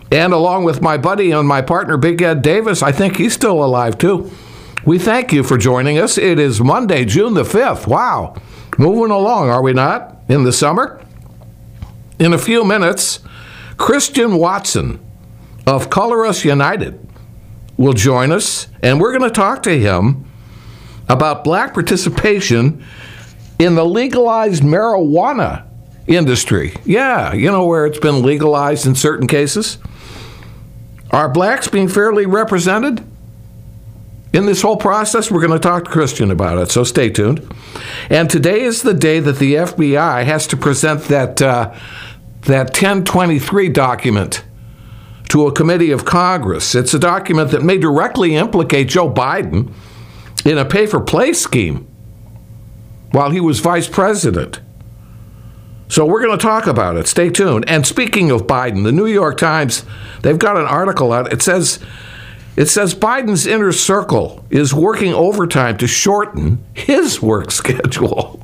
And along with my buddy and my partner, Big Ed Davis, I think he's still alive too. We thank you for joining us. It is Monday, June the 5th. Wow. Moving along, are we not? In the summer? In a few minutes, Christian Watson of Color Us United will join us, and we're going to talk to him about black participation in the legalized marijuana industry. Yeah, you know, where it's been legalized in certain cases. Are blacks being fairly represented in this whole process? We're going to talk to Christian about it, so stay tuned. And today is the day that the FBI has to present that 1023 document to a committee of Congress. It's a document that may directly implicate Joe Biden in a pay-for-play scheme while he was vice president. So we're going to talk about it. Stay tuned. And speaking of Biden, the New York Times, they've got an article out. It says Biden's inner circle is working overtime to shorten his work schedule.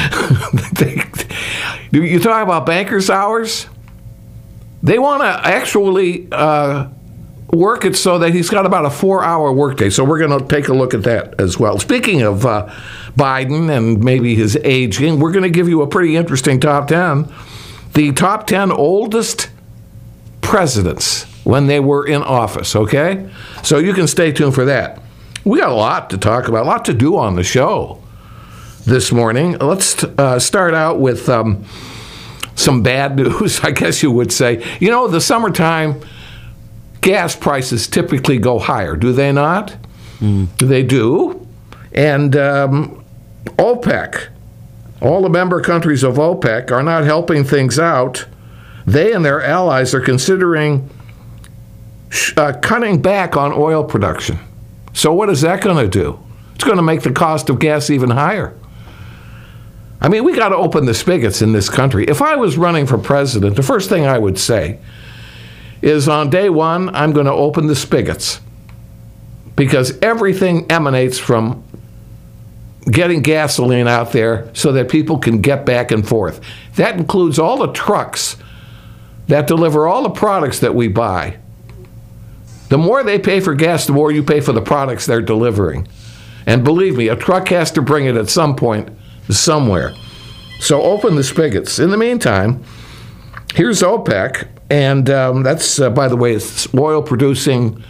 You talk about bankers' hours? They want to actually work it so that he's got about a 4-hour workday. So we're going to take a look at that as well. Speaking of Biden and maybe his aging, we're going to give you a pretty interesting top 10. The top 10 oldest presidents when they were in office, okay? So you can stay tuned for that. We got a lot to talk about, a lot to do on the show this morning. Let's start out with some bad news, I guess you would say. You know, the summertime, gas prices typically go higher, do they not? They do. And OPEC, all the member countries of OPEC are not helping things out. They and their allies are considering cutting back on oil production. So what is that going to do? It's going to make the cost of gas even higher. I mean, we got to open the spigots in this country. If I was running for president, the first thing I would say is on day one, I'm going to open the spigots because everything emanates from getting gasoline out there so that people can get back and forth. That includes all the trucks that deliver all the products that we buy. The more they pay for gas, the more you pay for the products they're delivering. And believe me, a truck has to bring it at some point somewhere. So open the spigots. In the meantime, here's OPEC, and that's, by the way, it's oil-producing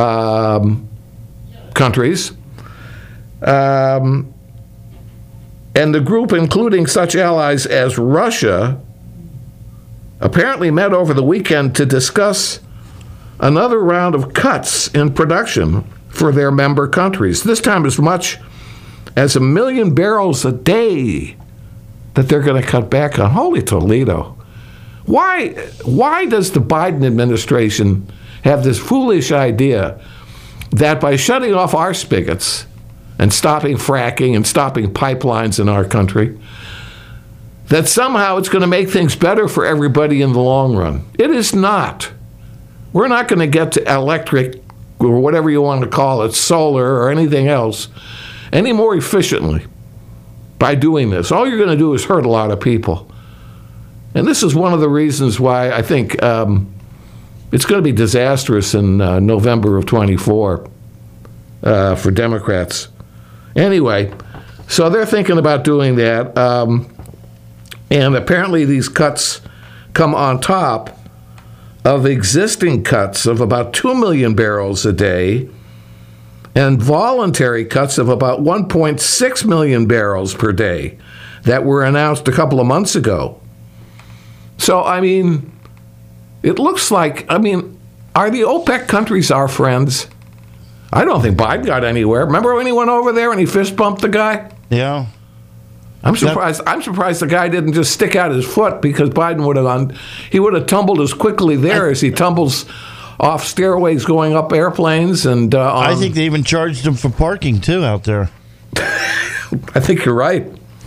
countries. And the group, including such allies as Russia, apparently met over the weekend to discuss another round of cuts in production for their member countries. This time as much as 1 million barrels a day that they're going to cut back on. Holy Toledo. Why does the Biden administration have this foolish idea that by shutting off our spigots and stopping fracking and stopping pipelines in our country, that somehow it's going to make things better for everybody in the long run? It is not. We're not going to get to electric, or whatever you want to call it, solar or anything else, any more efficiently by doing this. All you're going to do is hurt a lot of people. And this is one of the reasons why I think it's going to be disastrous in November of 24 for Democrats. Anyway, so they're thinking about doing that. And apparently these cuts come on top of existing cuts of about 2 million barrels a day and voluntary cuts of about 1.6 million barrels per day that were announced a couple of months ago. So, I mean, it looks like, are the OPEC countries our friends? I don't think Biden got anywhere. Remember when he went over there and he fist bumped the guy? Yeah. I'm surprised the guy didn't just stick out his foot, because Biden would have tumbled as quickly there as he tumbles off stairways going up airplanes. And I think they even charged him for parking too out there. I think you're right.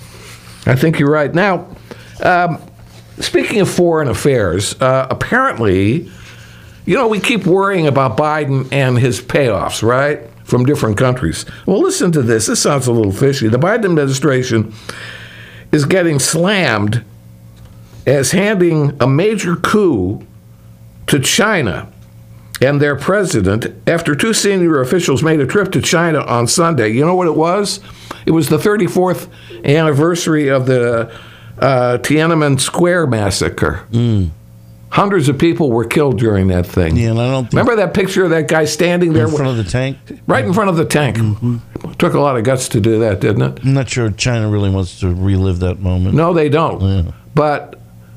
Now, speaking of foreign affairs, apparently, we keep worrying about Biden and his payoffs, right, from different countries. Well, listen to this. This sounds a little fishy. The Biden administration is getting slammed as handing a major coup to China and their president after two senior officials made a trip to China on Sunday. You know what it was? It was the 34th anniversary of the Tiananmen Square massacre. Hundreds of people were killed during that thing. Yeah, and I don't think Remember that picture of that guy standing there? in front of the tank? Right in front of the tank. Took a lot of guts to do that, didn't it? I'm not sure China really wants to relive that moment. No, they don't. Yeah. But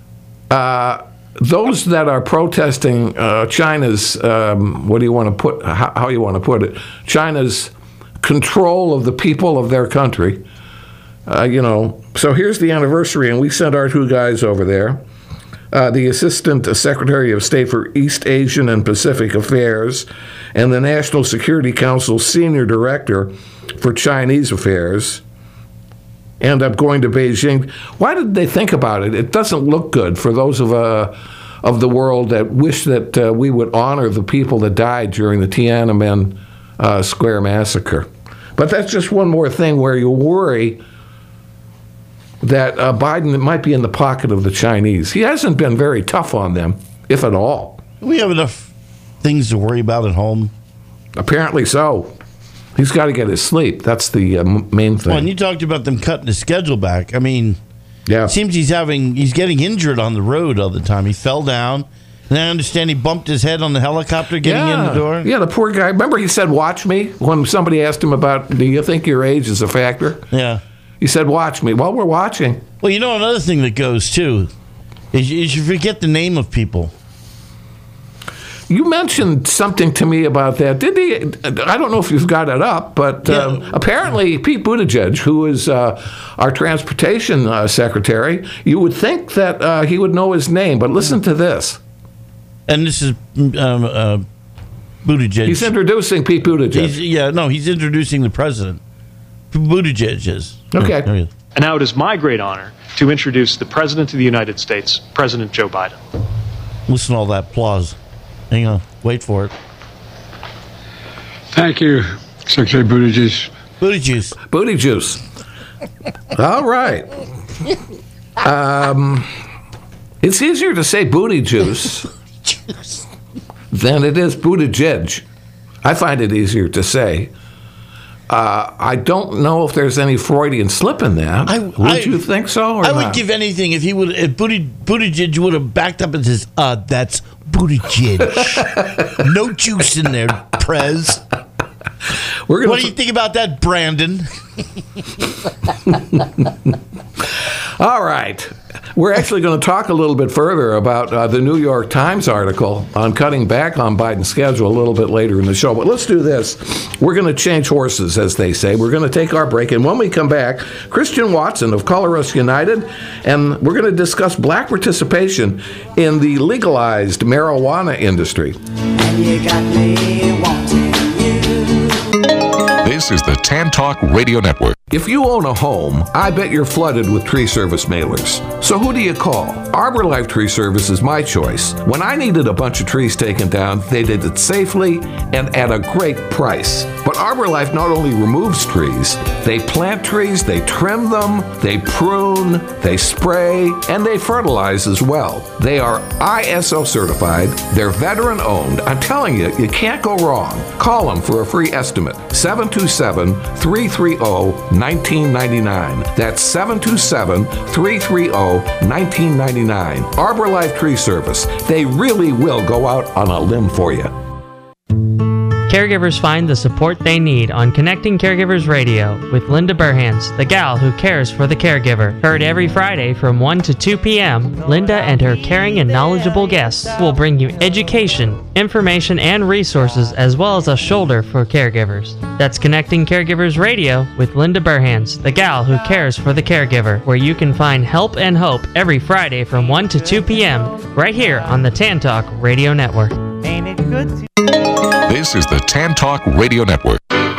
those that are protesting China's, what do you want to put, how you want to put it, China's control of the people of their country, so here's the anniversary, and we sent our two guys over there. The Assistant Secretary of State for East Asian and Pacific Affairs and the National Security Council's Senior Director for Chinese Affairs end up going to Beijing. Why did they think about it? It doesn't look good for those of the world that wish that we would honor the people that died during the Tiananmen Square massacre. But that's just one more thing where you worry that Biden might be in the pocket of the Chinese. He hasn't been very tough on them, if at all. We have enough things to worry about at home. Apparently so. He's got to get his sleep. That's the main thing. Well, and you talked about them cutting his schedule back. I mean, yeah. it seems he's getting injured on the road all the time. He fell down, and I understand he bumped his head on the helicopter getting in the door. Yeah, the poor guy. Remember he said, "Watch me," when somebody asked him about, do you think your age is a factor? Yeah. He said, "Watch me." Well, we're watching. Well, another thing that goes, too, is you forget the name of people. You mentioned something to me about that. Did he? I don't know if you've got it up, but apparently Pete Buttigieg, who is our transportation secretary, you would think that he would know his name, but listen to this. And this is Buttigieg. He's introducing Pete Buttigieg. He's introducing the president. Buttigieg is. Okay. And now it is my great honor to introduce the President of the United States, President Joe Biden. Listen to all that applause. Hang on. Wait for it. Thank you, Secretary Buttigieg. Booty juice. All right. It's easier to say booty juice than it is Buttigieg. I find it easier to say. I don't know if there's any Freudian slip in that. Would you think so? Or I would not? give anything if Buttigieg would have backed up and says, "That's Buttigieg." No juice in there, Prez. What do you think about that, Brandon? All right. We're actually going to talk a little bit further about the New York Times article on cutting back on Biden's schedule a little bit later in the show. But let's do this. We're going to change horses, as they say. We're going to take our break. And when we come back, Christian Watson of Color-Us United, and we're going to discuss black participation in the legalized marijuana industry. And you got me wanting you. This is the Tan Talk Radio Network. If you own a home, I bet you're flooded with tree service mailers. So who do you call? Arbor Life Tree Service is my choice. When I needed a bunch of trees taken down, they did it safely and at a great price. But Arbor Life not only removes trees, they plant trees, they trim them, they prune, they spray, and they fertilize as well. They are ISO certified, they're veteran owned. I'm telling you, you can't go wrong. Call them for a free estimate. 727-330-1999. That's 727-330-1999. Arbor Life Tree Service. They really will go out on a limb for you. Caregivers find the support they need on Connecting Caregivers Radio with Linda Burhans, the gal who cares for the caregiver. Heard every Friday from 1 to 2 p.m., Linda and her caring and knowledgeable guests will bring you education, information, and resources, as well as a shoulder for caregivers. That's Connecting Caregivers Radio with Linda Burhans, the gal who cares for the caregiver, where you can find help and hope every Friday from 1 to 2 p.m. right here on the Tan Talk Radio Network. Ain't it good to This is the Tan Talk Radio Network.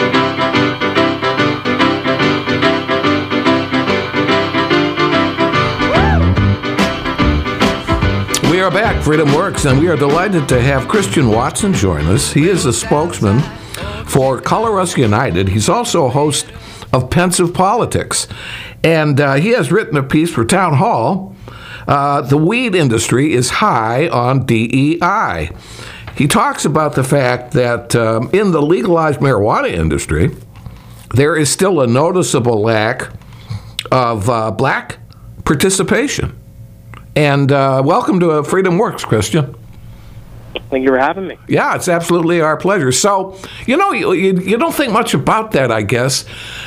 We are back, Freedom Works, and we are delighted to have Christian Watson join us. He is a spokesman for Color-Us United. He's also a host of Pensive Politics. And he has written a piece for Town Hall the weed industry is high on DEI. He talks about the fact that in the legalized marijuana industry, there is still a noticeable lack of black participation. And welcome to Freedom Works, Christian. Thank you for having me. Yeah, it's absolutely our pleasure. So, you don't think much about that, I guess.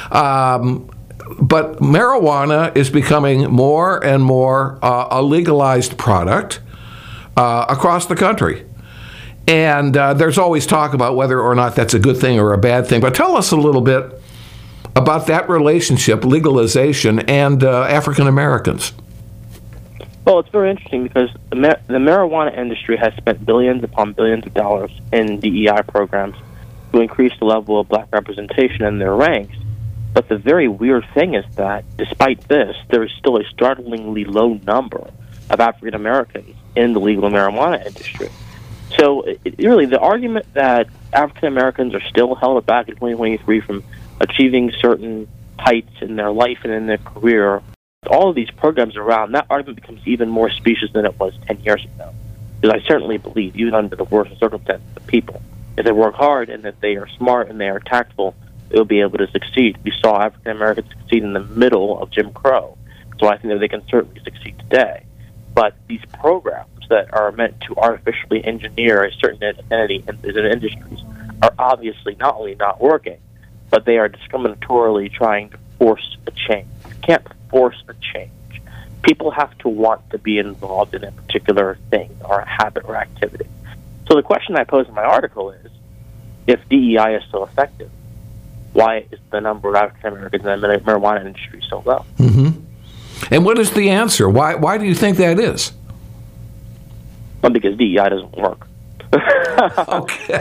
But marijuana is becoming more and more a legalized product across the country. And there's always talk about whether or not that's a good thing or a bad thing. But tell us a little bit about that relationship, legalization, and African Americans. Well, it's very interesting because the marijuana industry has spent billions upon billions of dollars in DEI programs to increase the level of black representation in their ranks. But the very weird thing is that, despite this, there is still a startlingly low number of African Americans in the legal marijuana industry. So, really, the argument that African Americans are still held back in 2023 from achieving certain heights in their life and in their career, all of these programs around, that argument becomes even more specious than it was 10 years ago. Because I certainly believe, even under the worst of circumstances, the people, if they work hard and if they are smart and they are tactful, they'll be able to succeed. We saw African Americans succeed in the middle of Jim Crow, so I think that they can certainly succeed today. But these programs that are meant to artificially engineer a certain identity in industries are obviously not only not working, but they are discriminatorily trying to force a change. You can't force a change. People have to want to be involved in a particular thing or a habit or activity. So the question I pose in my article is, if DEI is so effective, why is the number of African Americans in the marijuana industry so low? Mm-hmm. And what is the answer? Why do you think that is? Well, because DEI doesn't work. Okay.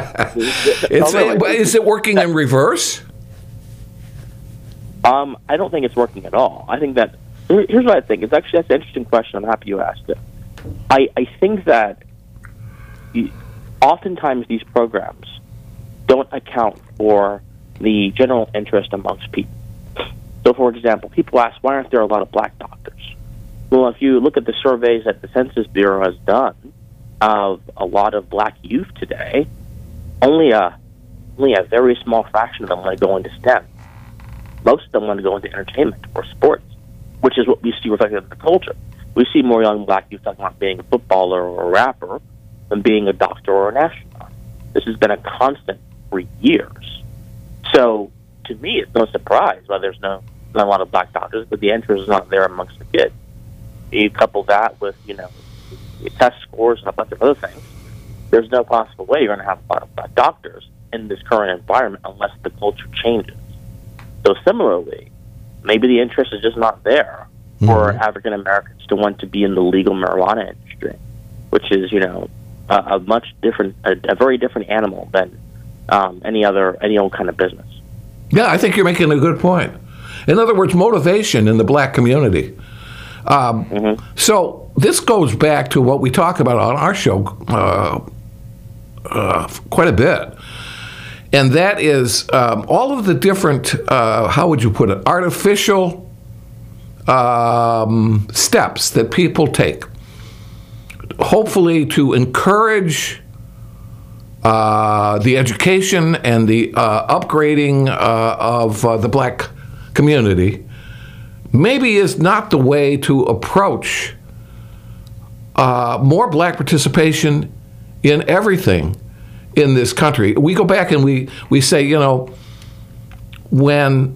Is it working in reverse? I don't think it's working at all. I think that, here's what I think. That's an interesting question. I'm happy you asked it. I think that oftentimes these programs don't account for the general interest amongst people. So, for example, people ask, why aren't there a lot of black doctors? Well, if you look at the surveys that the Census Bureau has done of a lot of black youth today, only a very small fraction of them want to go into STEM. Most of them want to go into entertainment or sports, which is what we see reflected in the culture. We see more young black youth talking about being a footballer or a rapper than being a doctor or an astronaut. This has been a constant for years. So, to me, it's no surprise why there's not a lot of black doctors, but the interest is not there amongst the kids. You couple that with, test scores and a bunch of other things, there's no possible way you're going to have a lot of black doctors in this current environment unless the culture changes. So similarly, maybe the interest is just not there for African Americans to want to be in the legal marijuana industry, which is, a much different, a very different animal than any old kind of business. Yeah, I think you're making a good point. In other words, motivation in the black community. So this goes back to what we talk about on our show quite a bit. And that is all of the different, how would you put it, artificial steps that people take, hopefully to encourage the education and the upgrading of the black community, maybe is not the way to approach more black participation in everything in this country. We go back and we say, when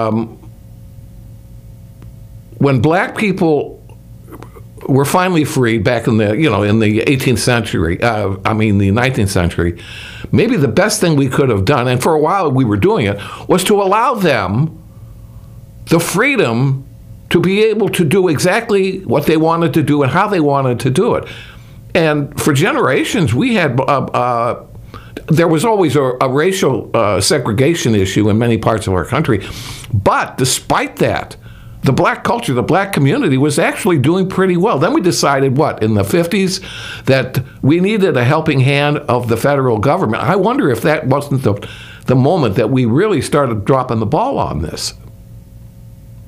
black people were finally freed back in the in the 18th century, the 19th century, maybe the best thing we could have done, and for a while we were doing it, was to allow them the freedom to be able to do exactly what they wanted to do and how they wanted to do it. And for generations, we had there was always a racial segregation issue in many parts of our country. But despite that, the black culture, the black community was actually doing pretty well. Then we decided, in the 50s, that we needed a helping hand of the federal government. I wonder if that wasn't the moment that we really started dropping the ball on this.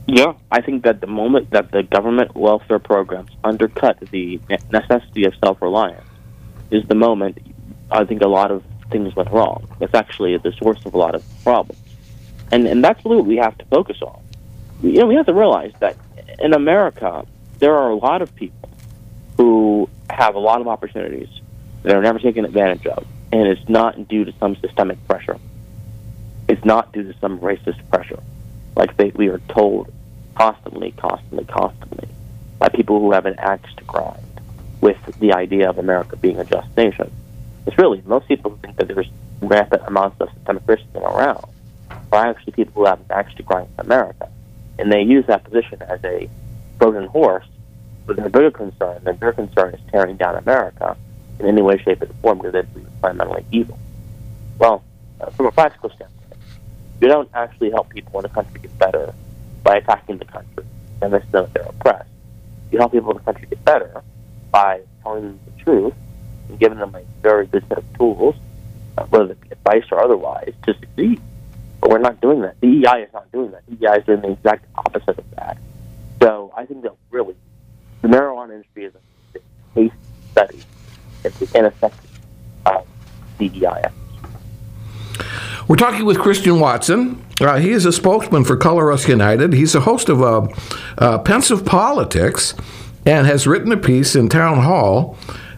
Yeah, I think that the moment that the government welfare programs undercut the necessity of self-reliance is the moment I think a lot of things went wrong. It's actually the source of a lot of problems. And that's what we have to focus on. We have to realize that in America, there are a lot of people who have a lot of opportunities that are never taken advantage of, and it's not due to some systemic pressure. It's not due to some racist pressure. Like we are told constantly by people who have an axe to grind with the idea of America being a just nation. It's really, most people think that there's rampant amounts of systemic racism around are actually people who have an axe to grind in America. And they use that position as a Trojan horse, but their bigger concern is tearing down America in any way, shape, or form because they believe it's fundamentally evil. Well, from a practical standpoint, you don't actually help people in a country get better by attacking the country and letting them know that they're oppressed. You help people in the country get better by telling them the truth and giving them a very good set of tools, whether it be advice or otherwise, to succeed. But we're not doing that. DEI is not doing that. DEI is doing the exact opposite of that. So I think that really the marijuana industry is a case study of the ineffective DEI efforts. We're talking with Christian Watson. He is a spokesman for Color Us United. He's a host of Pensive Politics and has written a piece in Town Hall.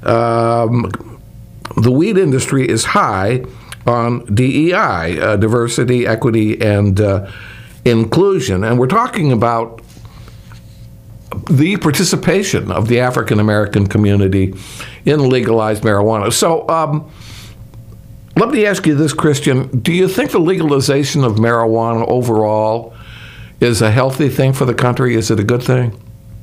The weed industry is high on DEI, diversity, equity, and inclusion. And we're talking about the participation of the African American community in legalized marijuana. So let me ask you this, Christian. Do you think the legalization of marijuana overall is a healthy thing for the country? Is it a good thing?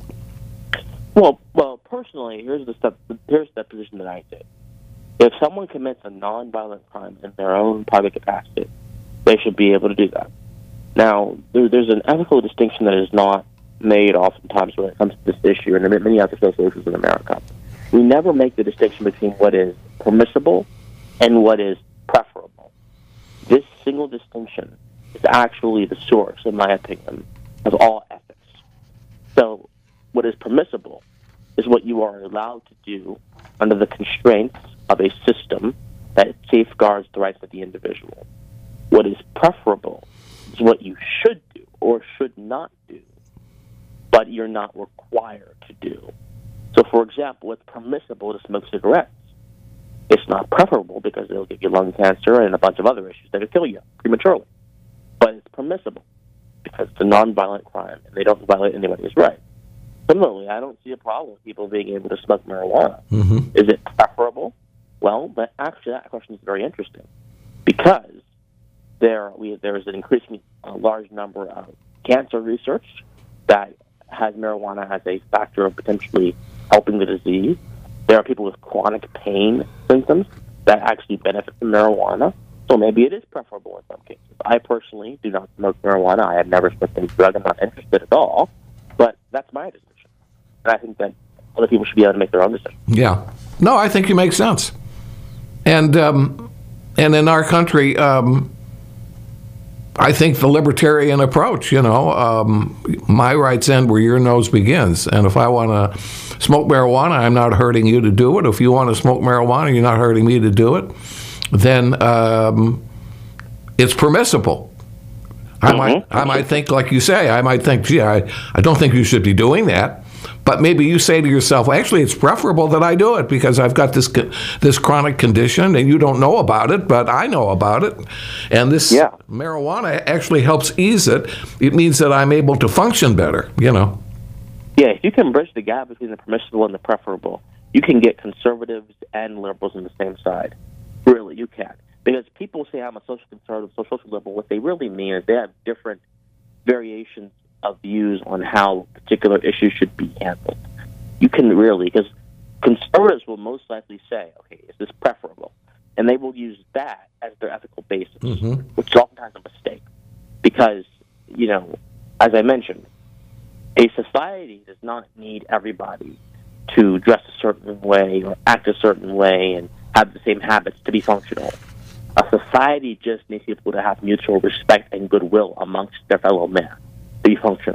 Well, personally, here's the position that I take. If someone commits a nonviolent crime in their own private capacity, they should be able to do that. Now, there's an ethical distinction that is not made oftentimes when it comes to this issue, and many other social issues in America. We never make the distinction between what is permissible and what is preferable. This single distinction is actually the source, in my opinion, of all ethics. So, what is permissible is what you are allowed to do under the constraints of a system that safeguards the rights of the individual. What is preferable is what you should do or should not do, but you're not required to do. So, for example, it's permissible to smoke cigarettes. It's not preferable because it'll give you lung cancer and a bunch of other issues that could kill you prematurely. But it's permissible because it's a nonviolent crime and they don't violate anybody's rights. Similarly, I don't see a problem with people being able to smoke marijuana. Mm-hmm. Is it preferable? Well, but actually that question is very interesting because there is an increasingly large number of cancer research that has marijuana as a factor of potentially helping the disease. There are people with chronic pain symptoms that actually benefit from marijuana. So maybe it is preferable in some cases. I personally do not smoke marijuana. I have never smoked any drug. I'm not interested at all. But that's my decision. And I think that other people should be able to make their own decision. Yeah. No, I think you make sense. And in our country, I think the libertarian approach, my rights end where your nose begins. And if I want to smoke marijuana, I'm not hurting you to do it. If you want to smoke marijuana, you're not hurting me to do it. Then it's permissible. I might think, like you say, gee, I don't think you should be doing that. But maybe you say to yourself, well, actually, it's preferable that I do it because I've got this chronic condition and you don't know about it, but I know about it. And this marijuana actually helps ease it. It means that I'm able to function better, Yeah, if you can bridge the gap between the permissible and the preferable, you can get conservatives and liberals on the same side. Really, you can. Because people say I'm a social conservative, social liberal. What they really mean is they have different variations of views on how particular issues should be handled. You can really, because conservatives will most likely say, okay, is this preferable? And they will use that as their ethical basis, which is oftentimes a mistake. Because, as I mentioned, a society does not need everybody to dress a certain way or act a certain way and have the same habits to be functional. A society just needs people to have mutual respect and goodwill amongst their fellow men to be functional.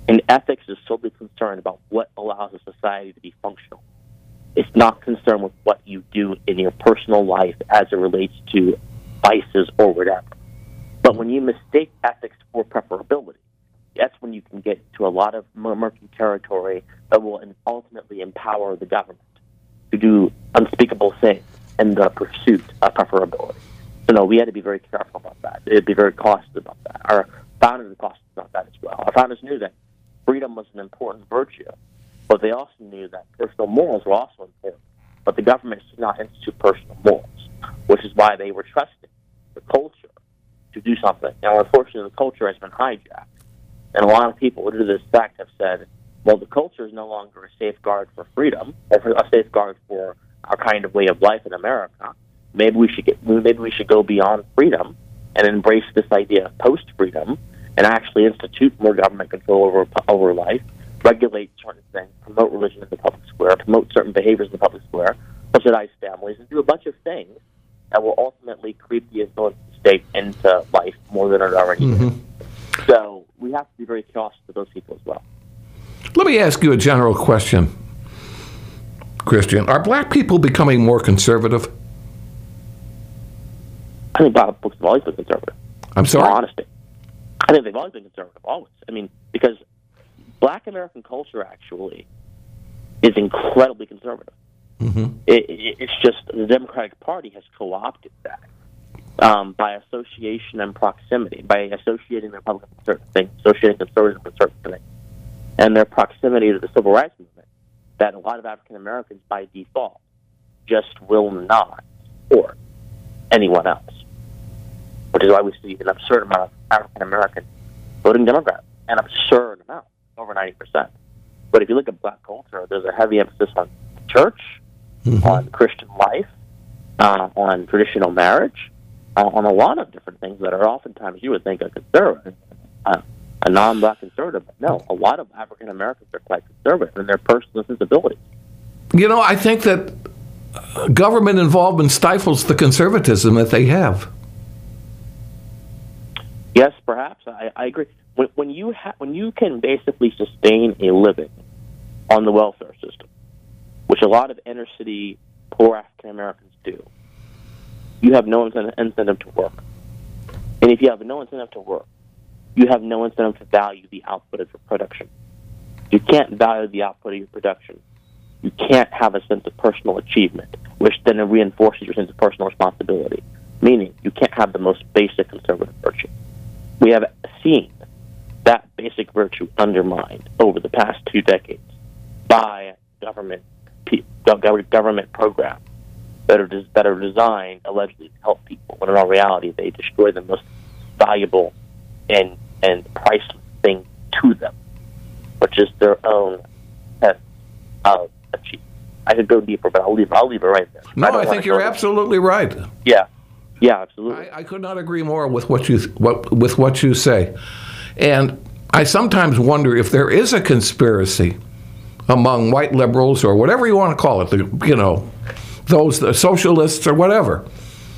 And ethics is solely concerned about what allows a society to be functional. It's not concerned with what you do in your personal life as it relates to vices or whatever. But when you mistake ethics for preferability, that's when you can get to a lot of murky territory that will ultimately empower the government to do unspeakable things in the pursuit of preferability. So no, we had to be very careful about that. It'd be very cautious about that. Our founders were cautious about that as well. Our founders knew that freedom was an important virtue, but they also knew that personal morals were also important. But the government should not institute personal morals, which is why they were trusting the culture to do something. Now, unfortunately, the culture has been hijacked. And a lot of people, due to this fact, have said, well, the culture is no longer a safeguard for freedom, or a safeguard for our kind of way of life in America. Maybe we should go beyond freedom and embrace this idea of post-freedom and actually institute more government control over life, regulate certain things, promote religion in the public square, promote certain behaviors in the public square, subsidize families, and do a bunch of things that will ultimately creep the influence of the state into life more than it already is. So we have to be very cautious of those people as well. Let me ask you a general question, Christian. Are black people becoming more conservative? I think black folks have always been conservative. I'm sorry? In all honesty. I think they've always been conservative, always. I mean, because black American culture actually is incredibly conservative. It's just the Democratic Party has co-opted that by association and proximity, by associating the Republicans with certain things, associating conservatives with certain things, and their proximity to the civil rights movement, that a lot of African Americans by default just will not support anyone else, which is why we see an absurd amount of African Americans voting Democrat, an absurd amount, over 90%. But if you look at black culture, there's a heavy emphasis on church, on Christian life, on traditional marriage, on a lot of different things that are oftentimes you would think a conservative, a non-black conservative. But no, a lot of African Americans are quite conservative in their personal sensibilities. You know, I think that government involvement stifles the conservatism that they have. Yes, perhaps. I agree. When you can basically sustain a living on the welfare system, which a lot of inner city poor African Americans do, you have no incentive to work. And if you have no incentive to work, you have no incentive to value the output of your production. You can't value the output of your production. You can't have a sense of personal achievement, which then reinforces your sense of personal responsibility, meaning you can't have the most basic conservative virtue. We have seen that basic virtue undermined over the past 2 decades by government programs that are designed allegedly to help people, when in all reality they destroy the most valuable and priceless thing to them, which is their own sense of achievement. I could go deeper, but I'll leave it right there. No, I think you're absolutely right. Yeah, absolutely. I could not agree more with what you say, and I sometimes wonder if there is a conspiracy among white liberals or whatever you want to call it, the socialists or whatever,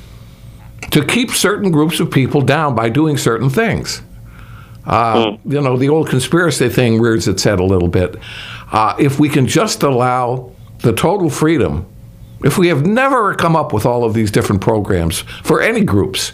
to keep certain groups of people down by doing certain things. The old conspiracy thing rears its head a little bit. If we can just allow the total freedom, if we have never come up with all of these different programs for any groups,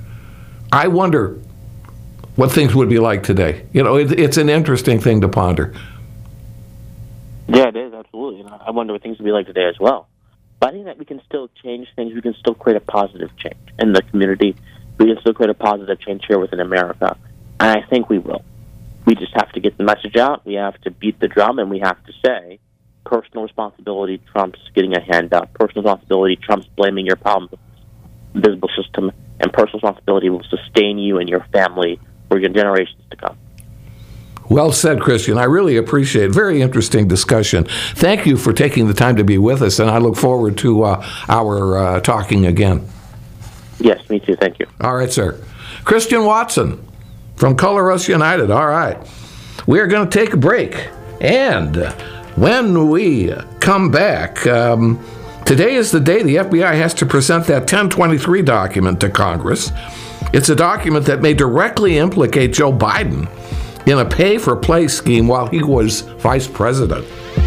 I wonder what things would be like today. It's an interesting thing to ponder. Yeah, it is, absolutely. And I wonder what things would be like today as well. But I think that we can still change things. We can still create a positive change in the community. We can still create a positive change here within America. And I think we will. We just have to get the message out. We have to beat the drum, and we have to say personal responsibility trumps getting a handout. Personal responsibility trumps blaming your problems on the visible system. And personal responsibility will sustain you and your family for your generations to come. Well said, Christian. I really appreciate it. Very interesting discussion. Thank you for taking the time to be with us, and I look forward to our talking again. Yes, me too. Thank you. All right, sir. Christian Watson from Color Us United. All right. We are going to take a break, and when we come back, today is the day the FBI has to present that 1023 document to Congress. It's a document that may directly implicate Joe Biden in a pay-for-play scheme while he was vice president.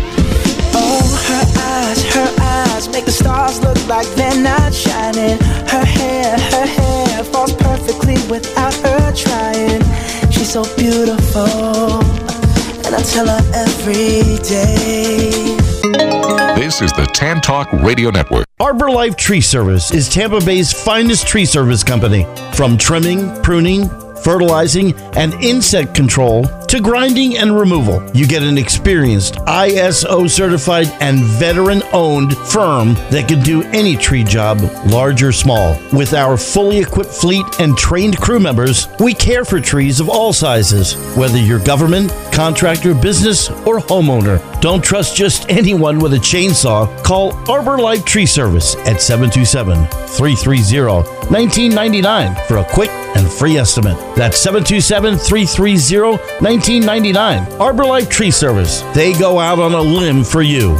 Oh, her eyes make the stars look like they're not shining. Her hair falls perfectly without her trying. She's so beautiful, and I tell her every day. This is the Tan Talk Radio Network. Arbor Life Tree Service is Tampa Bay's finest tree service company. From trimming, pruning, fertilizing, and insect control to grinding and removal, you get an experienced ISO certified and veteran owned firm that can do any tree job, large or small. With our fully equipped fleet and trained crew members, we care for trees of all sizes, whether you're government, contractor, business, or homeowner. Don't trust just anyone with a chainsaw. Call Arbor Life Tree Service at 727-330-1999 for a quick and free estimate. That's 727-330-1999. Arbor Life Tree Service. They go out on a limb for you.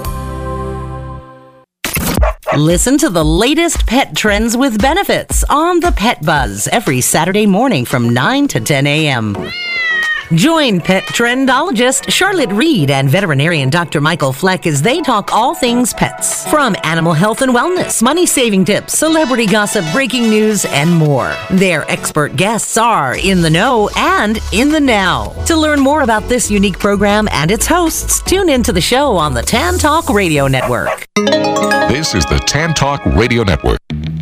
Listen to the latest pet trends with benefits on the Pet Buzz every Saturday morning from 9 to 10 a.m. Join pet trendologist Charlotte Reed and veterinarian Dr. Michael Fleck as they talk all things pets. From animal health and wellness, money-saving tips, celebrity gossip, breaking news, and more. Their expert guests are in the know and in the now. To learn more about this unique program and its hosts, tune into the show on the Tan Talk Radio Network. This is the Tan Talk Radio Network.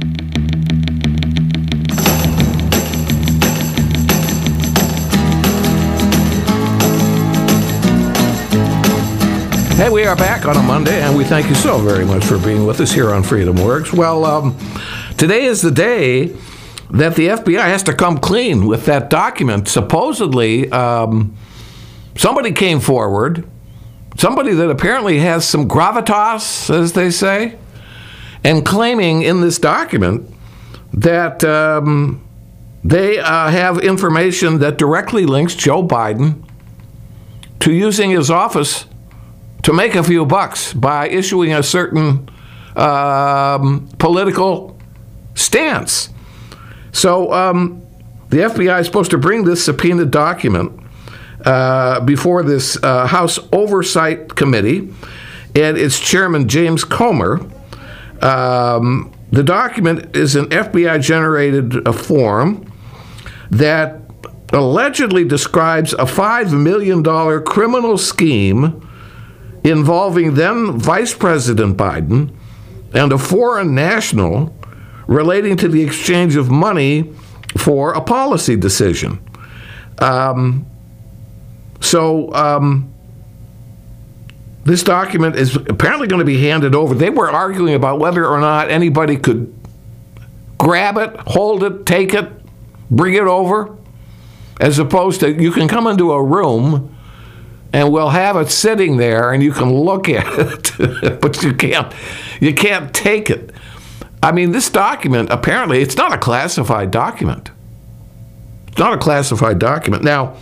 Hey, we are back on a Monday, and we thank you so very much for being with us here on Freedom Works. Well, today is the day that the FBI has to come clean with that document. Supposedly, somebody came forward, somebody that apparently has some gravitas, as they say, and claiming in this document that they have information that directly links Joe Biden to using his office to make a few bucks by issuing a certain political stance. So the FBI is supposed to bring this subpoenaed document before this House Oversight Committee and its chairman, James Comer. The document is an FBI-generated form that allegedly describes a $5 million criminal scheme involving then Vice President Biden and a foreign national relating to the exchange of money for a policy decision. This document is apparently going to be handed over. They were arguing about whether or not anybody could grab it, hold it, take it, bring it over, as opposed to you can come into a room and we'll have it sitting there, and you can look at it, but you can't take it. I mean, this document, apparently, it's not a classified document. It's not a classified document. Now,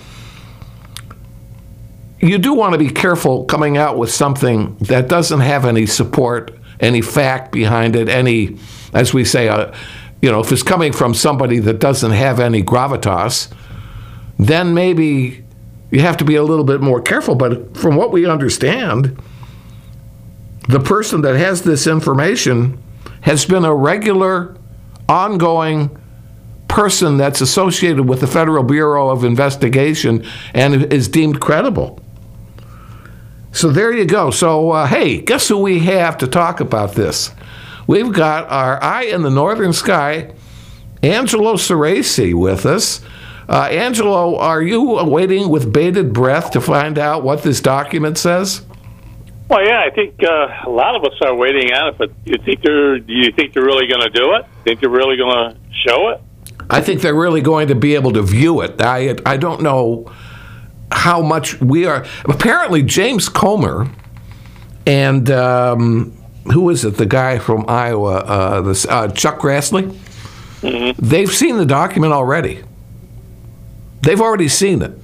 you do want to be careful coming out with something that doesn't have any support, any fact behind it, any, as we say, if it's coming from somebody that doesn't have any gravitas, then maybe you have to be a little bit more careful. But from what we understand, the person that has this information has been a regular, ongoing person that's associated with the Federal Bureau of Investigation and is deemed credible. So there you go. So, hey, guess who we have to talk about this? We've got our eye in the northern sky, Angelo Ceresi, with us. Angelo, are you waiting with bated breath to find out what this document says? Well, yeah, I think a lot of us are waiting on it, but do you think they're really going to do it? Think they're really going to show it? I think they're really going to be able to view it. I don't know how much we are. Apparently, James Comer and who is it? The guy from Iowa, Chuck Grassley. Mm-hmm. They've seen the document already. They've already seen it.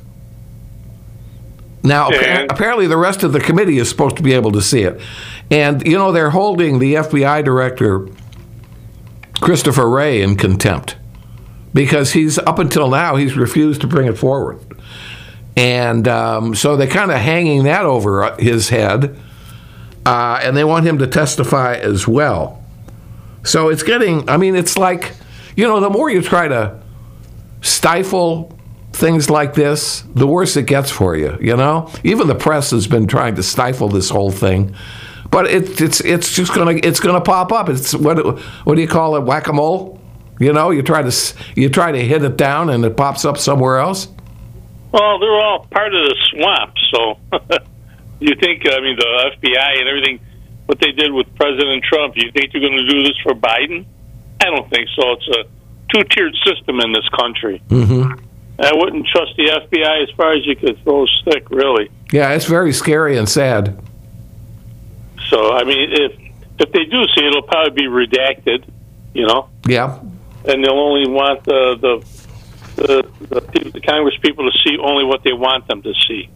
Now, apparently the rest of the committee is supposed to be able to see it. And, they're holding the FBI director, Christopher Wray, in contempt because up until now, he's refused to bring it forward. And so they're kind of hanging that over his head, and they want him to testify as well. So it's getting, I mean, it's like, the more you try to stifle things like this, the worse it gets for you, Even the press has been trying to stifle this whole thing. But it's just gonna pop up. It's what do you call it? Whack-a-mole? You try to hit it down and it pops up somewhere else. Well, they're all part of the swamp. So you think? I mean, the FBI and everything, what they did with President Trump. You think they're going to do this for Biden? I don't think so. It's a two-tiered system in this country. Mm-hmm. I wouldn't trust the FBI as far as you could throw a stick, really. Yeah, it's very scary and sad. So, I mean, if they do see it, it'll probably be redacted, Yeah. And they'll only want the Congress people to see only what they want them to see.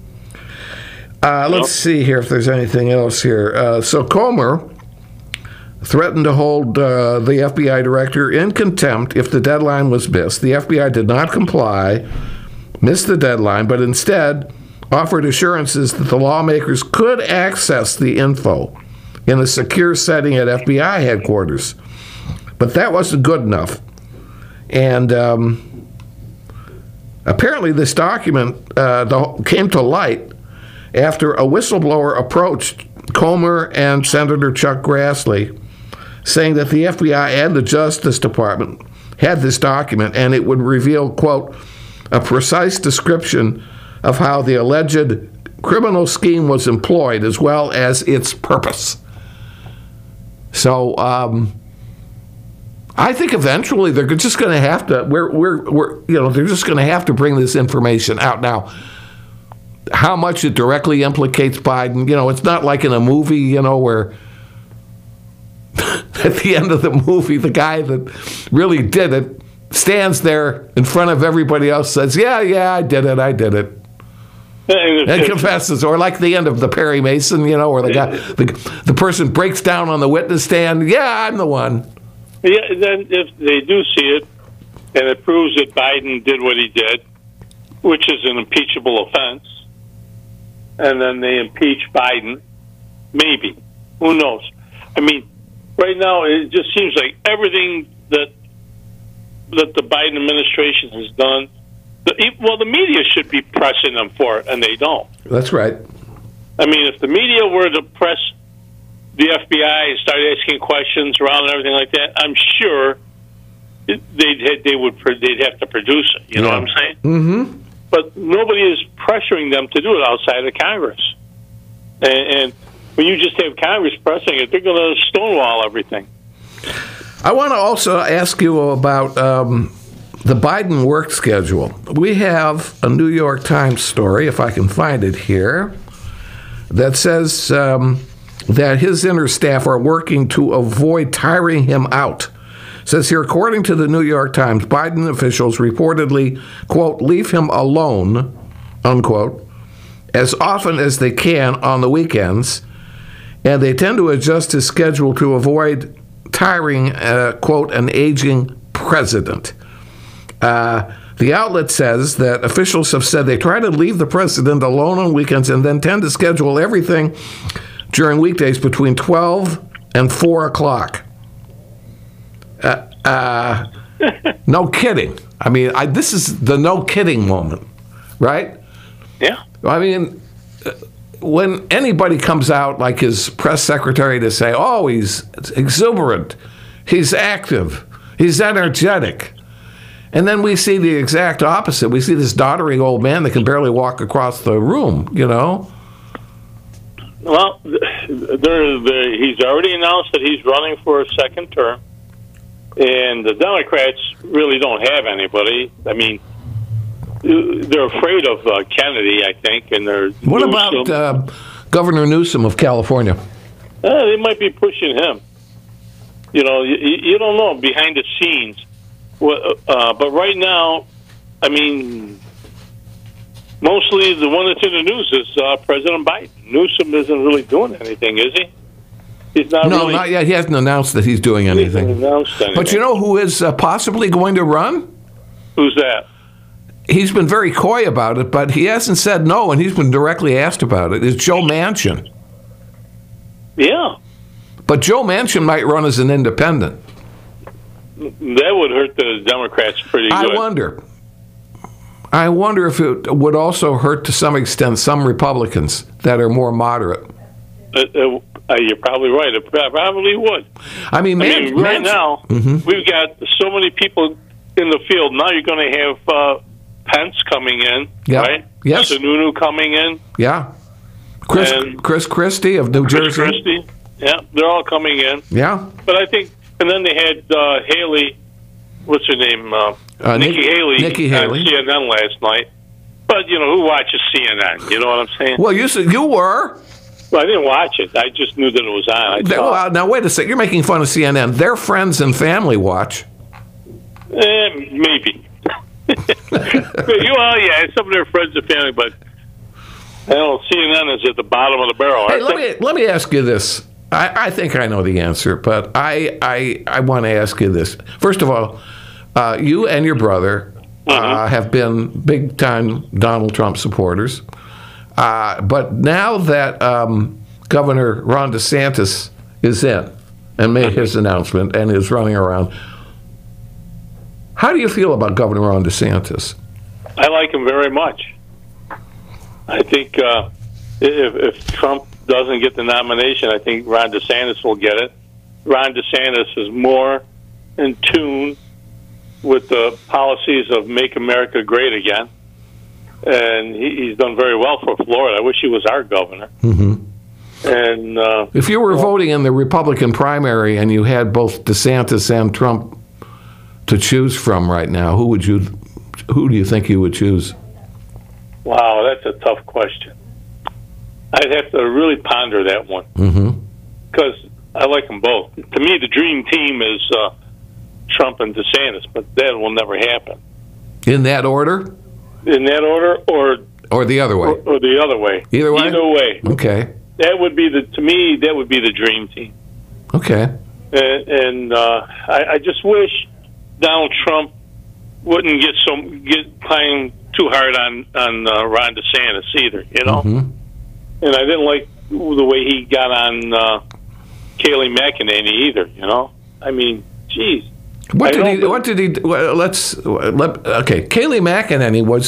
Let's see here if there's anything else here. So Comer threatened to hold the FBI director in contempt if the deadline was missed. The FBI did not comply, missed the deadline, but instead offered assurances that the lawmakers could access the info in a secure setting at FBI headquarters. But that wasn't good enough. And apparently this document came to light after a whistleblower approached Comer and Senator Chuck Grassley, saying that the FBI and the Justice Department had this document and it would reveal, quote, a precise description of how the alleged criminal scheme was employed as well as its purpose. So I think eventually they're just going to have to. They're just going to have to bring this information out now. How much it directly implicates Biden, it's not like in a movie, where at the end of the movie, the guy that really did it stands there in front of everybody else, says, yeah, I did it. And confesses, or like the end of the Perry Mason, where the guy, the person breaks down on the witness stand. Yeah, I'm the one. Yeah, then if they do see it, and it proves that Biden did what he did, which is an impeachable offense, and then they impeach Biden, maybe. Who knows? I mean, right now it just seems like everything that the Biden administration has done. The media should be pressing them for it, and they don't. That's right. I mean, if the media were to press the FBI and start asking questions around and everything like that, I'm sure they'd have to produce it. You know what I'm saying? Mm-hmm. But nobody is pressuring them to do it outside of Congress. And when you just have Congress pressing it, they're going to stonewall everything. I want to also ask you about the Biden work schedule. We have a New York Times story, if I can find it here, that says that his inner staff are working to avoid tiring him out. It says here, according to the New York Times, Biden officials reportedly, quote, leave him alone, unquote, as often as they can on the weekends, and they tend to adjust his schedule to avoid tiring, quote, an aging president. The outlet says that officials have said they try to leave the president alone on weekends and then tend to schedule everything during weekdays between 12 and 4 o'clock. No kidding. I mean, this is the no kidding moment, right? Yeah. I mean, when anybody comes out like his press secretary to say, oh, he's exuberant, he's active, he's energetic, and then we see the exact opposite. We see this doddering old man that can barely walk across the room, Well, he's already announced that he's running for a second term, and the Democrats really don't have anybody. I mean, they're afraid of Kennedy, I think, and they're. What about Governor Newsom of California? They might be pushing him. You don't know behind the scenes. But right now, I mean, mostly the one that's in the news is President Biden. Newsom isn't really doing anything, is he? He's not. No, not yet. He hasn't announced that he's doing anything. He hasn't announced anything. But you know who is possibly going to run? Who's that? he's been very coy about it, but he hasn't said no, and he's been directly asked about it. It's Joe Manchin. Yeah. But Joe Manchin might run as an independent. That would hurt the Democrats pretty good. I wonder if it would also hurt to some extent some Republicans that are more moderate. You're probably right. It probably would. I mean right now, we've got so many people in the field. Now you're going to have Pence coming in, right? Yes. Sununu coming in. Yeah. Chris Christie of New Jersey. Christie. Yeah, they're all coming in. Yeah. But I think, and then they had Haley, what's her name? Nikki Haley on CNN last night. But, who watches CNN? You know what I'm saying? Well, you were. Well, I didn't watch it. I just knew that it was on. Well, now, wait a second. You're making fun of CNN. Their friends and family watch. Maybe. Yeah, some of their friends and family, but CNN is at the bottom of the barrel. Hey, let me ask you this. I think I know the answer, but I want to ask you this. First of all, you and your brother have been big-time Donald Trump supporters. But now that Governor Ron DeSantis is in and made his announcement and is running around, how do you feel about Governor Ron DeSantis? I like him very much. I think if Trump doesn't get the nomination, I think Ron DeSantis will get it. Ron DeSantis is more in tune with the policies of Make America Great Again. And he's done very well for Florida. I wish he was our governor. Mm-hmm. And if you were voting in the Republican primary and you had both DeSantis and Trump to choose from right now, who do you think you would choose? Wow, that's a tough question. I'd have to really ponder that one because I like them both. To me, the dream team is Trump and DeSantis, but that will never happen. In that order? In that order, or the other way, or the other way. Either way. Either way. Okay. That would be that would be the dream team. Okay. And I just wish Donald Trump wouldn't get playing too hard on Ron DeSantis either. And I didn't like the way he got on Kayleigh McEnany either. I mean, geez. What did he? Okay, Kayleigh McEnany was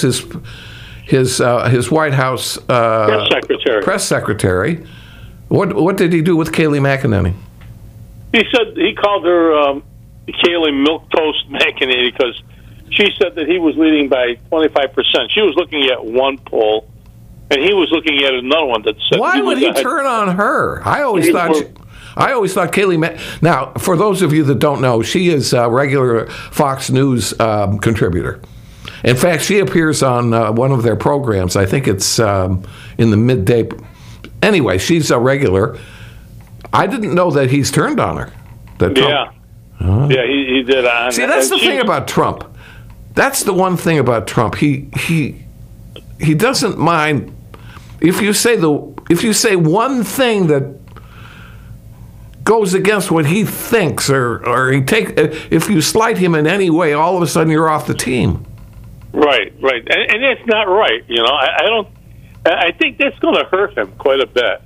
his White House press secretary. What did he do with Kayleigh McEnany? He said he called her Kayleigh Milquetoast McEnany because she said that he was leading by 25%. She was looking at one poll, and he was looking at another one that said. Why would he turn on her? I always thought Kayleigh. Now, for those of you that don't know, she is a regular Fox News contributor. In fact, she appears on one of their programs. I think it's in the midday. Anyway, she's a regular. I didn't know that he's turned on her. Yeah, he did. See, that's the thing about Trump. That's the one thing about Trump. He doesn't mind if you say one thing that goes against what he thinks, or if you slight him in any way, all of a sudden you're off the team. Right, and that's not right. I think that's going to hurt him quite a bit.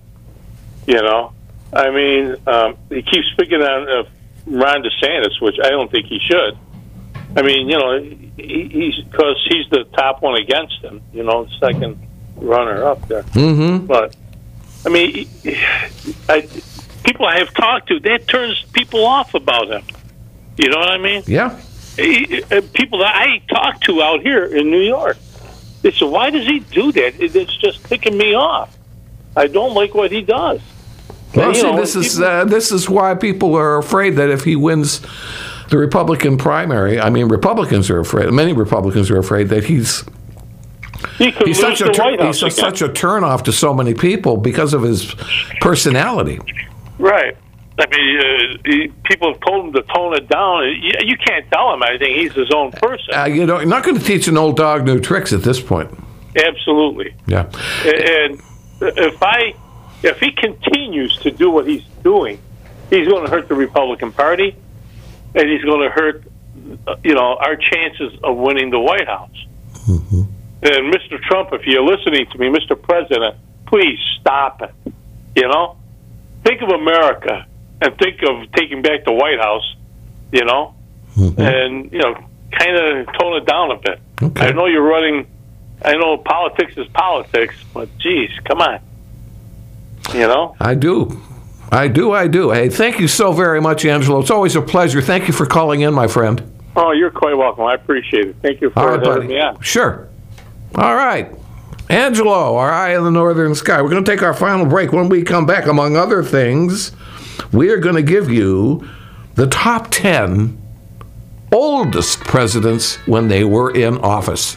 I mean, he keeps picking on Ron DeSantis, which I don't think he should. I mean, he's because he's the top one against him. Second runner up there. Mm-hmm. But I mean, people I have talked to, that turns people off about him. You know what I mean? Yeah. People that I talk to out here in New York, they say, why does he do that? It's just ticking me off. I don't like what he does. Well, this is why people are afraid that if he wins the Republican primary, I mean, Republicans are afraid. Many Republicans are afraid that he's such a turnoff to so many people because of his personality. Right. I mean, people have told him to tone it down. You can't tell him anything. He's his own person. You're not going to teach an old dog new tricks at this point. Absolutely. Yeah. And if he continues to do what he's doing, he's going to hurt the Republican Party, and he's going to hurt, our chances of winning the White House. And Mr. Trump, if you're listening to me, Mr. President, please stop it. You know? Think of America and think of taking back the White House, you know? And, you know, kind of tone it down a bit. Okay. I know you're running, I know politics is politics, but geez, come on. You know? I do. Hey, thank you so very much, Angelo. It's always a pleasure. Thank you for calling in, my friend. Oh, you're quite welcome. I appreciate it. Thank you for having me on. Sure. All right. Angelo, our eye in the northern sky. We're going to take our final break. When we come back, among other things, we are going to give you the top 10 oldest presidents when they were in office.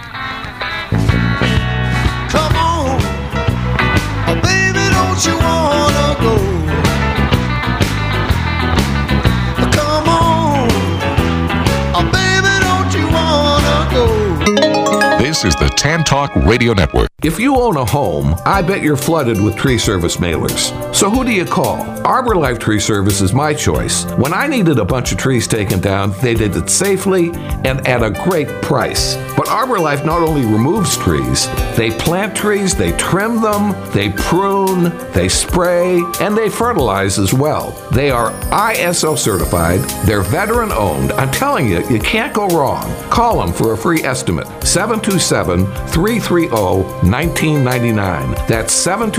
Come on, oh baby, don't you wanna go? Come on, oh baby, don't you wanna go? This is the Tan Talk Radio Network. If you own a home, I bet you're flooded with tree service mailers. So who do you call? Arbor Life Tree Service is my choice. When I needed a bunch of trees taken down, they did it safely and at a great price. But Arbor Life not only removes trees, they plant trees, they trim them, they prune, they spray, and they fertilize as well. They are ISO certified, they're veteran owned. I'm telling you, you can't go wrong. Call them for a free estimate. 727-330-1999. That's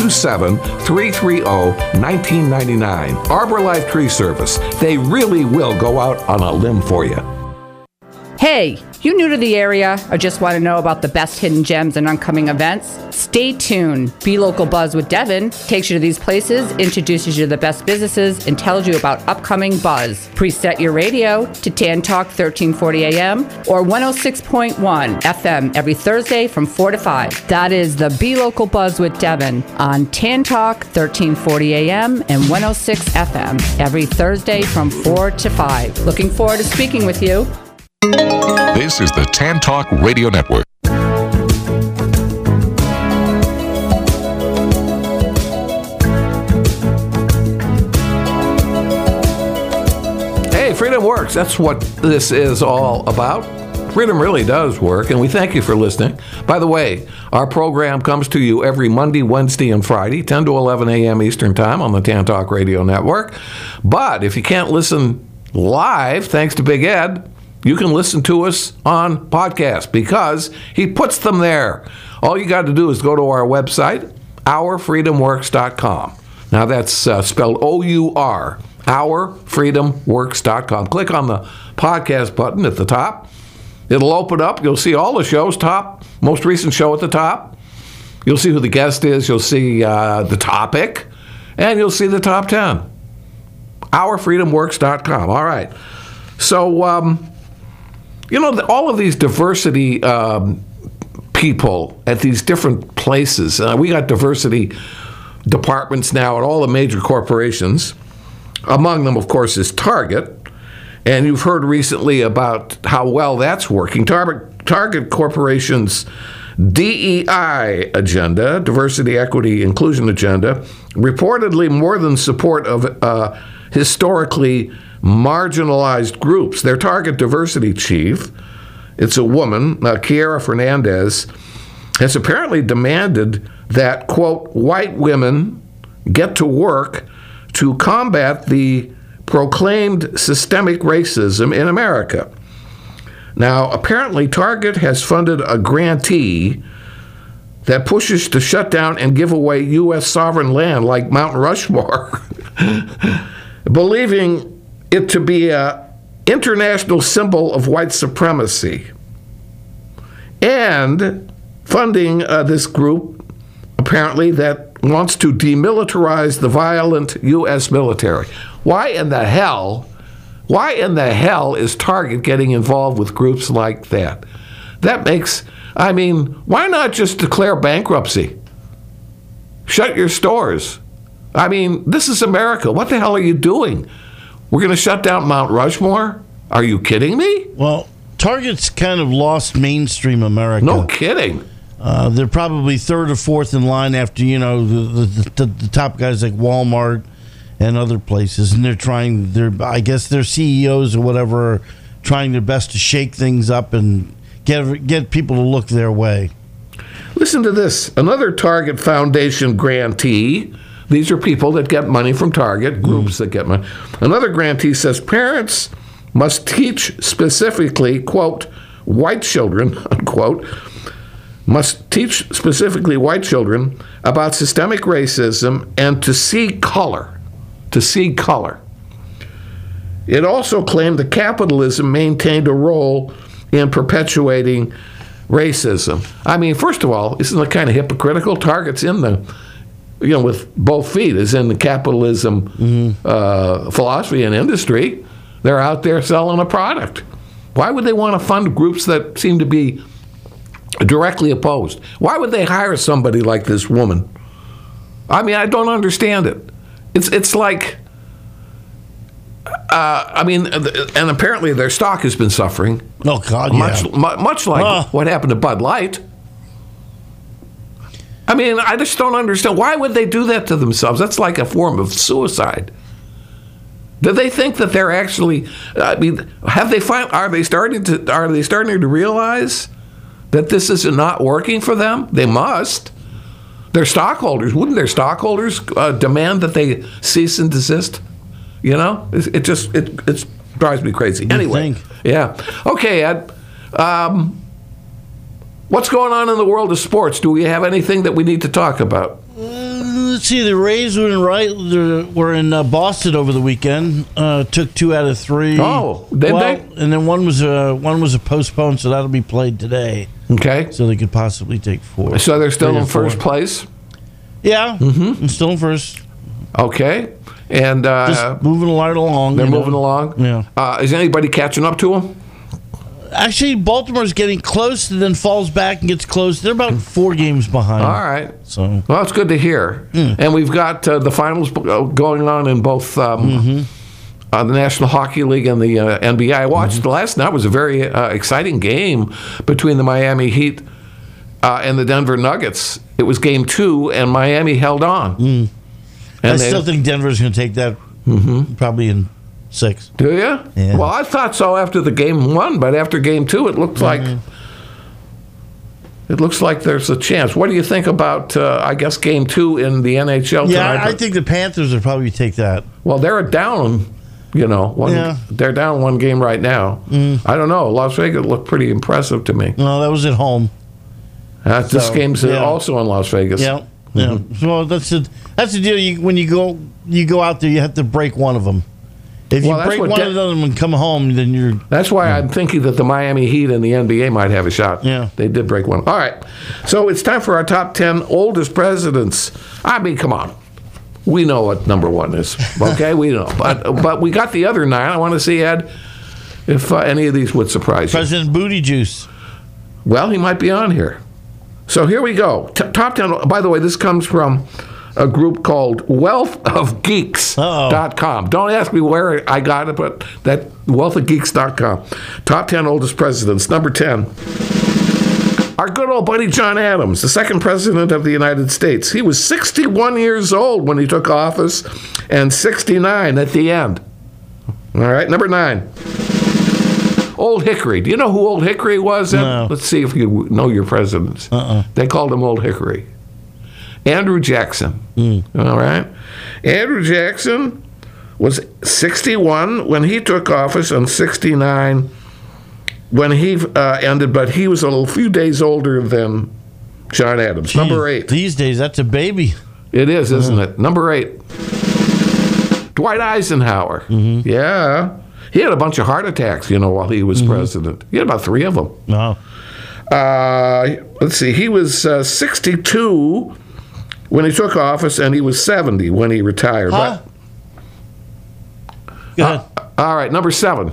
727-330-1999. Arbor Life Tree Service. They really will go out on a limb for you. Hey, you new to the area or just want to know about the best hidden gems and upcoming events? Stay tuned. Be Local Buzz with Devin takes you to these places, introduces you to the best businesses, and tells you about upcoming buzz. Preset your radio to Tan Talk 1340 AM or 106.1 FM every Thursday from 4 to 5. That is the Be Local Buzz with Devin on Tan Talk 1340 AM and 106 FM every Thursday from 4 to 5. Looking forward to speaking with you. This is the Tan Talk Radio Network. Hey, freedom works. That's what this is all about. Freedom really does work, and we thank you for listening. By the way, our program comes to you every Monday, Wednesday, and Friday, 10 to 11 a.m. Eastern Time on the Tan Talk Radio Network. But if you can't listen live, thanks to Big Ed, you can listen to us on podcast because he puts them there. All you got to do is go to our website, ourfreedomworks.com. Now that's spelled O-U-R, ourfreedomworks.com. Click on the podcast button at the top. It'll open up. You'll see all the shows, most recent show at the top. You'll see who the guest is. You'll see the topic, and you'll see the top 10. Ourfreedomworks.com. All right. So, you know, all of these diversity people at these different places. We got diversity departments now at all the major corporations. Among them, of course, is Target. And you've heard recently about how well that's working. Target Corporation's DEI agenda, diversity, equity, inclusion agenda, reportedly more than support of historically marginalized groups. Their Target diversity chief, it's a woman, Kiara Fernandez, has apparently demanded that, quote, white women get to work to combat the proclaimed systemic racism in America. Now, apparently, Target has funded a grantee that pushes to shut down and give away U.S. sovereign land like Mount Rushmore, believing it to be an international symbol of white supremacy, and funding this group, apparently, that wants to demilitarize the violent U.S. military. Why in the hell is Target getting involved with groups like that? Why not just declare bankruptcy? Shut your stores. I mean, this is America. What the hell are you doing? We're going to shut down Mount Rushmore? Are you kidding me? Well, Target's kind of lost mainstream America. No kidding. They're probably third or fourth in line after, you know, the top guys like Walmart and other places, and I guess their CEOs or whatever are trying their best to shake things up and get people to look their way. Listen to this. Another Target Foundation grantee. These are people that get money from Target, groups that get money. Another grantee says parents must teach specifically, quote, white children, unquote, must teach specifically white children about systemic racism and to see color. To see color. It also claimed that capitalism maintained a role in perpetuating racism. I mean, first of all, isn't it kind of hypocritical? Target's in the, with both feet, is in the capitalism philosophy and industry. They're out there selling a product. Why would they want to fund groups that seem to be directly opposed? Why would they hire somebody like this woman? I mean, I don't understand it. It's like, and apparently their stock has been suffering. Oh, God, yeah. Much like what happened to Bud Light. I mean, I just don't understand. Why would they do that to themselves? That's like a form of suicide. Do they think that they're actually? I mean, are they starting to realize that this is not working for them? They must. Their stockholders, wouldn't their stockholders demand that they cease and desist? It just drives me crazy. Anyway, yeah. Okay, Ed. What's going on in the world of sports? Do we have anything that we need to talk about? Let's see. The Rays were in Boston over the weekend. Took 2 out of 3. Oh, did they? And then one was a postponed, so that'll be played today. Okay. So they could possibly take 4. So they're still in first place? Yeah. Mm-hmm. Still in first. Okay. And just moving right along. They're moving along? Yeah. Is anybody catching up to them? Actually, Baltimore's getting close and then falls back and gets close. They're about 4 games behind. All right. So, well, it's good to hear. And we've got the finals going on in both the National Hockey League and the NBA. I watched last night. It was a very exciting game between the Miami Heat and the Denver Nuggets. It was game 2, and Miami held on. And I still think Denver's going to take that probably in 6. Do you? Yeah. Well, I thought so after the game 1, but after game 2, it looks like there's a chance. What do you think about I guess game 2 in the NHL tonight? Yeah, I think the Panthers would probably take that. Well, they're down. They're down 1 game right now. I don't know. Las Vegas looked pretty impressive to me. No, that was at home. This game's also in Las Vegas. Yeah. Yeah. So that's the deal. When you go out there, you have to break one of them. If you break one of them and come home, then you're... That's why I'm thinking that the Miami Heat and the NBA might have a shot. Yeah. They did break one. All right. So it's time for our top 10 oldest presidents. I mean, come on. We know what number 1 is. Okay? We know. But we got the other 9. I want to see, Ed, if any of these would surprise you. President Booty Juice. Well, he might be on here. So here we go. Top 10. By the way, this comes from a group called wealthofgeeks.com. Don't ask me where I got it, but that wealthofgeeks.com. Top 10 oldest presidents. Number 10. Our good old buddy John Adams, the 2nd president of the United States. He was 61 years old when he took office and 69 at the end. All right, number 9. Old Hickory. Do you know who Old Hickory was? No. Let's see if you know your presidents. They called him Old Hickory. Andrew Jackson. All right. Andrew Jackson was 61 when he took office and 69 when he ended, but he was a few days older than John Adams. Jeez, number 8. These days, that's a baby. It is, isn't it? Number 8. Dwight Eisenhower. Yeah. He had a bunch of heart attacks, while he was president. He had about 3 of them. Wow. Let's see. He was 62 when he took office, and he was 70 when he retired. Huh? Go ahead. All right, number 7.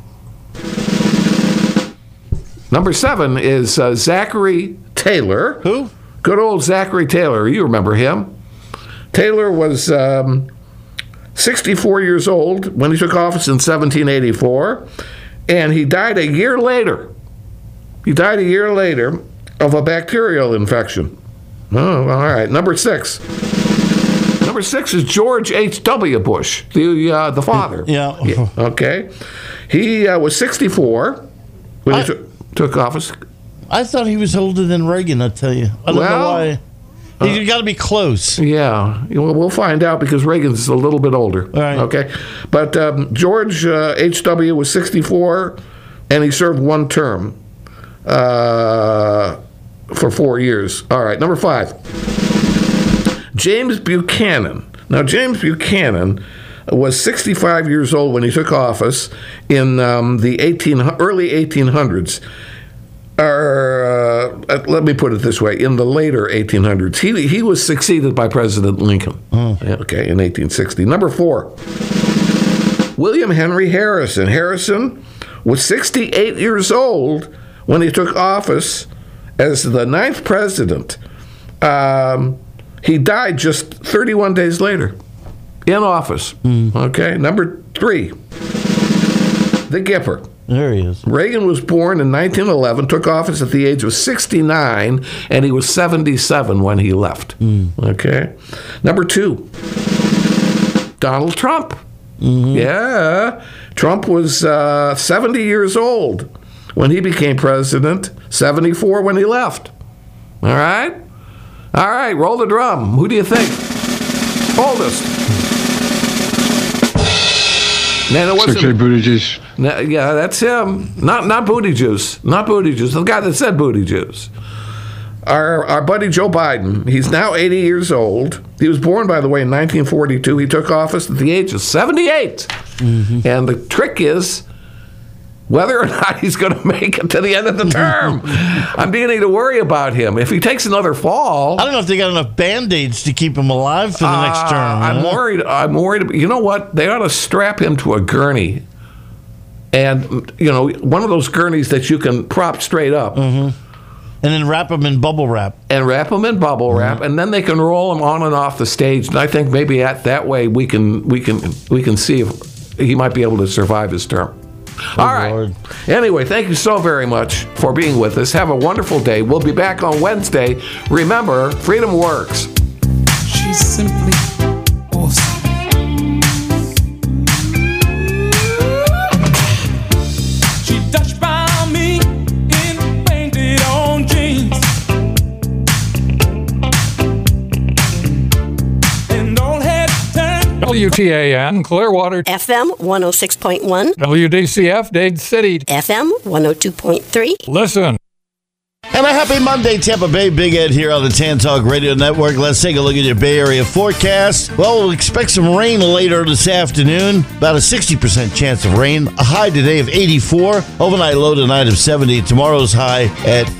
Number 7 is Zachary Taylor. Who? Good old Zachary Taylor. You remember him. Taylor was 64 years old when he took office in 1784, and he died a year later. He died a year later of a bacterial infection. Oh, all right. Number 6. Number 6 is George H.W. Bush, the father. Yeah. Okay. He was 64 when he took... took office. I thought he was older than Reagan, I'll tell you. I don't know why. You got to be close. Yeah. We'll find out because Reagan's a little bit older. All right. Okay. But George H.W. was 64, and he served one term for 4 years. All right. Number 5. James Buchanan. Now, James Buchanan was 65 years old when he took office in the early 1800s. Let me put it this way: in the later 1800s, he was succeeded by President Lincoln. Okay, in 1860. Number 4, William Henry Harrison. Harrison was 68 years old when he took office as the 9th president. He died just 31 days later in office. Okay, number 3, the Gipper. There he is. Reagan was born in 1911, took office at the age of 69, and he was 77 when he left. Okay. Number 2, Donald Trump. Yeah. Trump was 70 years old when he became president, 74 when he left. All right? All right, roll the drum. Who do you think? Oldest. Man, it wasn't Secretary Buttigieg. Yeah, that's him. Not booty juice. Not booty juice. The guy that said booty juice. Our buddy Joe Biden. He's now 80 years old. He was born, by the way, in 1942. He took office at the age of 78. And the trick is whether or not he's going to make it to the end of the term. I'm beginning to worry about him. If he takes another fall... I don't know if they got enough Band-Aids to keep him alive for the next term. I'm worried. You know what? They ought to strap him to a gurney. And, one of those gurneys that you can prop straight up. And then wrap him in bubble wrap. And then they can roll him on and off the stage. And I think maybe that way we can see if he might be able to survive his term. All right. Lord. Anyway, thank you so very much for being with us. Have a wonderful day. We'll be back on Wednesday. Remember, freedom works. She's simply awesome. She touched by me in painted on jeans. And old head turned. WTAN, Clearwater. FM 106.1. WDCF, Dade City. FM 102.3. Listen. And a happy Monday, Tampa Bay. Big Ed here on the Tan Talk Radio Network. Let's take a look at your Bay Area forecast. Well, we'll expect some rain later this afternoon. About a 60% chance of rain. A high today of 84. Overnight low tonight of 70. Tomorrow's high at